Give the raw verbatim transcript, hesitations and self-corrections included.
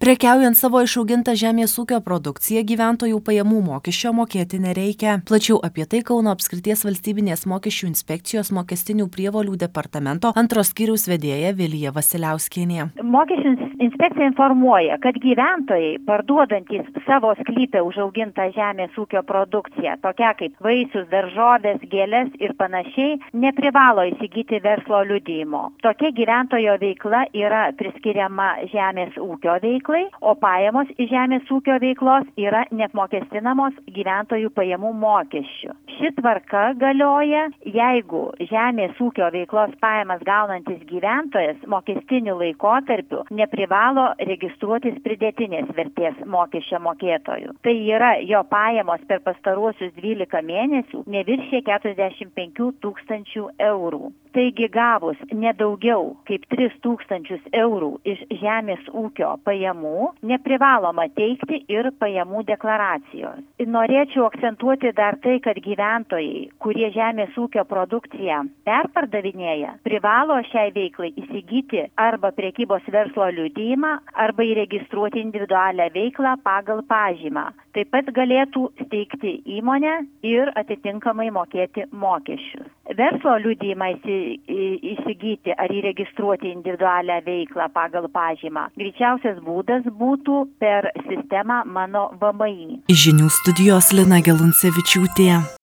Prekiaujant savo išaugintą žemės ūkio produkciją, gyventojų pajamų mokesčio mokėti nereikia. Plačiau apie tai Kauno apskrities valstybinės mokesčių inspekcijos mokestinių prievolių departamento antros skyriaus vedėja Vilija Vasiliauskienė. Mokesčių inspekcija informuoja, kad gyventojai parduodantys savo sklype užaugintą žemės ūkio produkciją, tokia kaip vaisius, daržovės, gėlės ir panašiai, neprivalo įsigyti verslo liudijimo. Tokia gyventojo veikla yra priskiriama žemės ūkio veiklai, o pajamos iš žemės ūkio veiklos yra neapmokestinamos gyventojų pajamų mokesčių. Ši tvarka galioja, jeigu žemės ūkio veiklos pajamas gaunantis gyventojas mokestiniu laikotarpiu neprivalo registruotis pridėtinės vertės mokesčio mokėtojų. Tai yra, jo pajamos per pastaruosius dvylika mėnesių neviršė keturiasdešimt penkių tūkstančių eurų. Taigi gavus nedaugiau kaip tris tūkstančius eurų iš žemės ūkio pajamų, neprivaloma teikti ir pajamų deklaracijos. Norėčiau akcentuoti dar tai, kad gyventojai, kurie žemės ūkio produkciją perpardavinėja, privalo šiai veiklai įsigyti arba prekybos verslo liudijimą, arba įregistruoti individualią veiklą pagal pažymą. Taip pat galėtų steigti įmonę ir atitinkamai mokėti mokesčius. Verslo liudijimą įsigyti ar įregistruoti individualią veiklą pagal pažymą greičiausias būdas būtų per sistemą Mano V M I. Žinių studijos Lina Geluncevičiūtė.